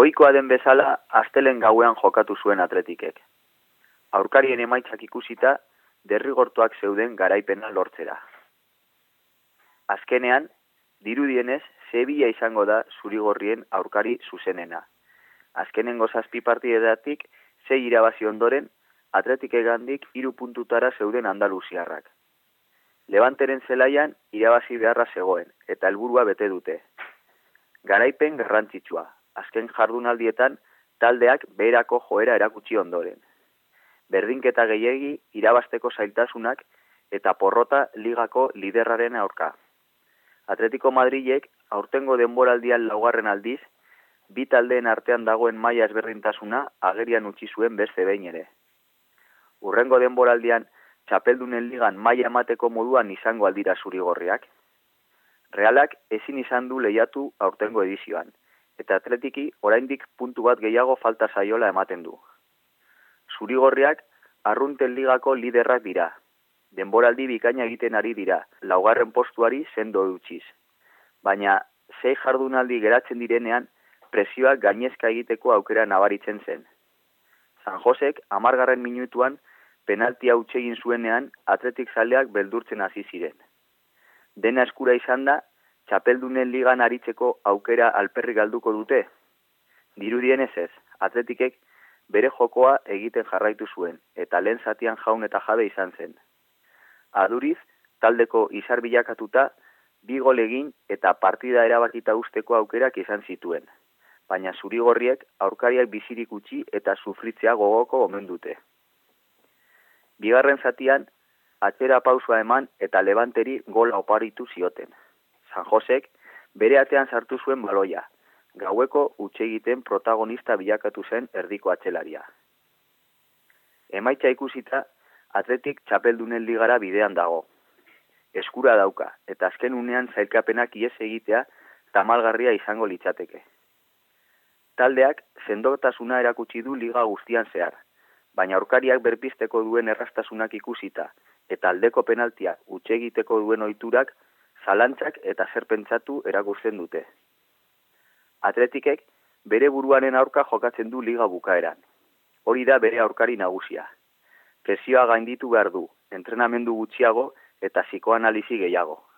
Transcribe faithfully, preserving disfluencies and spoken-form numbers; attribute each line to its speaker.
Speaker 1: Ohikoa den bezala, astelen gauean jokatu zuen Atletikek. Aurkarien emaitzak ikusita, derrigortuak zeuden garaipena lortzera. Azkenean, dirudienez, Sevilla izango da zurigorrien aurkari zuzenena. Azkenengo zazpi partidedatik, sei irabazi ondoren, Atletikegandik hiru puntutara zeuden andaluziarrak. Levanteren zelaian irabazi beharra zegoen, eta helburua bete dute. Garaipen garrantzitsua, azken jardunaldietan taldeak beherako joera erakutsi ondoren. Berdinketa gehiegi irabasteko zailtasunak eta porrota ligako liderraren aurka. Atletico Madrilek aurtengo denboraldian laugarren aldiz, bi taldeen artean dagoen maila ezberdintasuna agerian utzi zuen beste behin ere. Hurrengo denboraldian txapeldunen ligan maila emateko moduan izango aldira zurigorriak. Realak ezin izan du lehiatu aurtengo edizioan, eta Atletiki oraindik puntu bat gehiago falta zaiola ematen du. Zurigorriak arrunten ligako liderrak dira. Denboraldi bikaina egiten ari dira, laugarren postuari sendo eutxiz. Baina, sei jardunaldi geratzen direnean, presioak gainezka egiteko aukera nabaritzen zen. San Josek hamargarren minutuan penaltia hutsegin zuenean Atletik zaleak beldurtzen hasi ziren. Dena eskura izan da, txapeldunen ligan aritzeko aukera alperri galduko dute. Dirudienez ez, Atletikek bere jokoa egiten jarraitu zuen, eta lehen zatian jaun eta jabe izan zen. Aduriz, taldeko izar bilakatuta, bi gol egin eta partida erabakita usteko aukerak izan zituen. Baina zurigorriek aurkariak bizirik utzi eta sufritzea gogoko omen dute. Bigarren zatian, atzera pausua eman eta Levanteri gola oparitu zioten. San Josek bere atean sartu zuen baloia, gaueko hutsegiten protagonista bilakatu zen erdiko atzelaria. Emaitza ikusita, Atletik txapeldunen ligara bidean dago. Eskura dauka, eta azken unean zailkapenak ihes egitea tamalgarria izango litzateke. Taldeak sendotasuna erakutsi du liga guztian zehar, baina aurkariak berpizteko duen errastasunak ikusita, eta aldeko penaltia hutsegiteko duen ohiturak zalantzak eta zer pentsatu erakusten dute. Atletikek bere buruaren aurka jokatzen du liga bukaeran. Hori da bere aurkari nagusia. Presioa gainditu behar du, entrenamendu gutxiago eta psikoanalisi gehiago.